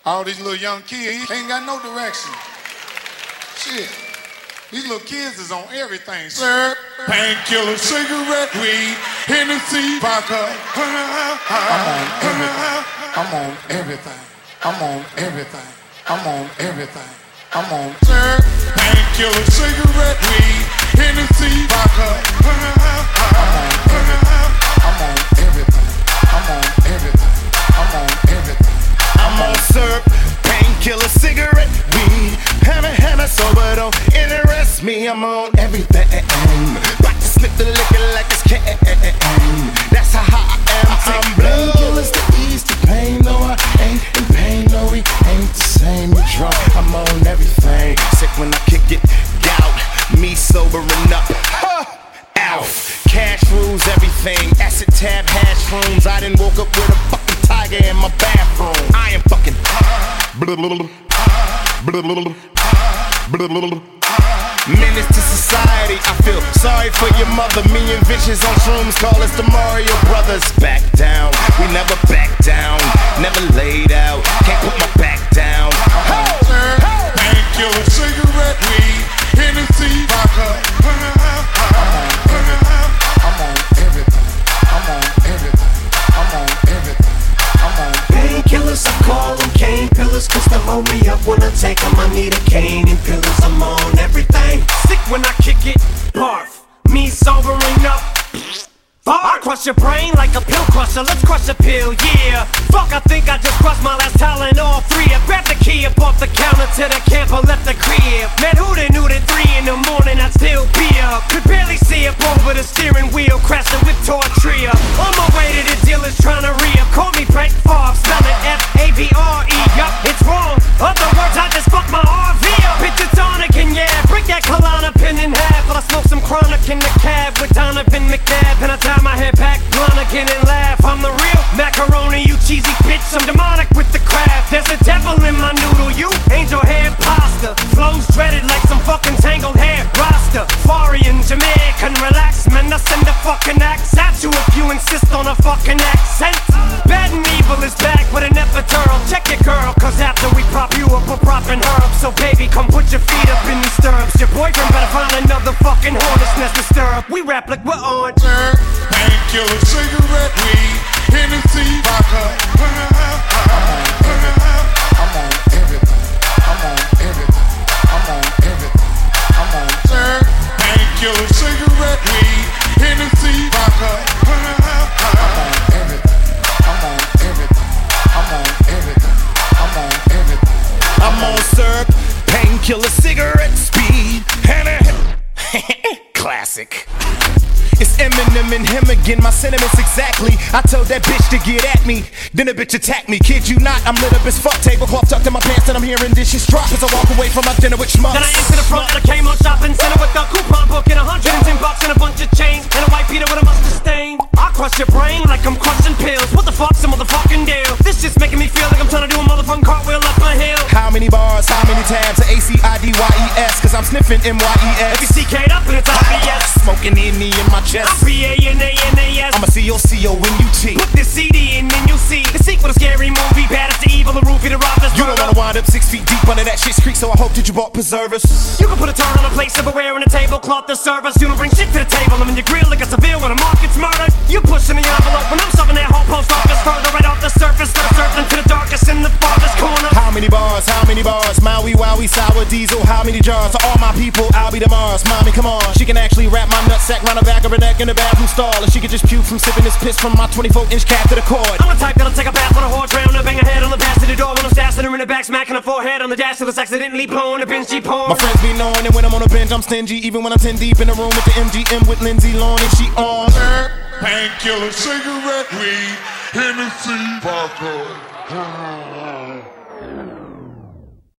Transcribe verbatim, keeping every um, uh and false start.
All these little young kids ain't got no direction. Shit. These little kids is on everything. Syrup, painkiller, cigarette, weed, Hennessy, vodka. I'm on everything. I'm on everything. I'm on everything. I'm on everything. I'm on syrup, painkiller, cigarette, weed, Hennessy, vodka. I'm on everything. I'm on everything. I'm on everything. I'm on syrup, painkiller, cigarette, weed, hammer, hammer, sober don't interest me. I'm on everything. About to slip the liquor like it's can. That's how high I am. I'm painkillers to ease the pain. No, I ain't in pain. No, we ain't the same. You drunk? I'm on everything. Sick when I kick it. Gout. Me sobering up. Huh. Out. Cash rules everything. Acid tab, hash rooms. I done woke up with a fucking tiger in my bathroom. I am fucking menace to society. I feel sorry for your mother. Me and Vicious on shrooms call us the Mario Brothers. Back down, we never back down. Never laid out, can't put my back down. Painkiller, cigarette, weed, Hennessy, vodka. I'm on everything. I'm on everything. I'm on everything. I'm on painkillers. I call them cane pillars, cause they hold me up when I take them. I need a cane and pillars. I'm on everything. Sick when I kick it, barf. Me sobering up. I crush your brain like a pill crusher. Let's crush a pill, yeah. Fuck, I think I just crushed my last talent. All three. I grabbed the key up off the counter to the camper, left the crib. Man, who done knew that three in the morning I'd still be up? Could barely see up over the steering wheel, crashing with Tortria. On my way to the dealers trying to re-up. Call me Brett Favre, spell it F A V R E. Yup, it's wrong. Other words, I just fucked my R V up. Bitch, it's tonic and yeah, break that Kalana pin in half. But I smoke some chronic in the cab with Donovan McNabb. And I tie my head back, blonde again and laugh. I'm the real macaroni, you cheesy bitch. I'm demonic with the craft. There's a devil in my noodle, you angel hair pasta. Flows dreaded like some fucking tangled hair roster. Farian, Jamaican, relax, man. I send a fucking axe at you if you insist on a fucking accent. Bad and evil is back with an epidural. Check your girl, cause after we prop you up, we're propping her up. So baby, come put your feet up in these stirrups. Your boyfriend better find another fucking hornet's nest to stir up. We rap like we're on painkiller, cigarette, weed, Hennessy, vodka. I'm on everything. I'm on everything. I'm on everything. I'm on painkiller, cigarette, weed, Hennessy, vodka. I'm on everything. I'm on everything. I'm on everything. I'm on everything. I'm on syrup, painkiller, cigarette, speed, Hannah. Classic. It's Eminem and him again, my sentiments exactly. I told that bitch to get at me, then the bitch attacked me. Kid you not, I'm lit up as fuck. Tablecloth tucked in my pants and I'm hearing dishes drop as I walk away from my dinner with schmucks. Then I enter the front of the Kmart shopping center with a coupon book and a hundred and ten bucks and a bunch of change and a white Peter with a mustard stain. I crush your brain like I'm crushing pills. What the fuck's a motherfucking deal? This shit's making me feel like I'm trying to do a motherfucking cartwheel up my hill. How many bars, how many tabs? A C I D Y E S, cause I'm sniffing M Y E S. If you C K'd up and it's obvious. Smoking N E in my chest. I'm P A N A N A S. I'm a C O C O when you T. Put this C D in and you'll see the sequel to Scary Movie. Bad as the evil, the roofie, the robbers. You don't wanna wind up six feet deep under that shit's creek, so I hope that you bought preservers. You can put a turn on a plate, silverware, and a tablecloth to serve us. You don't bring shit to the table. I'm in your grill like a civil when a mob gets murdered. You pushing the envelope when I'm shoving that whole post office further right off the surface. Let it surfing to the darkest in the farthest corner. How many bars? How many bars? Maui, Wowie, sour diesel. How many jars? To all my people, I'll be the Mars. Mommy, come on. She can actually wrap my nutsack round the back of her neck in the bathroom stall, and she can just puke from sipping this piss from my twenty-four inch cap to the cord. I'm the type that'll take a bath on a horse, drown her, bang her head on the pass to the door when I'm stashing her in the back, smacking her forehead on the dash till it's accidentally blowing a binge she porn. My friends be knowing that when I'm on a binge, I'm stingy, even when I'm ten deep in the room with the M G M with Lindsay Lohan and she on. Painkiller, cigarette, weed, Hennessy, vodka.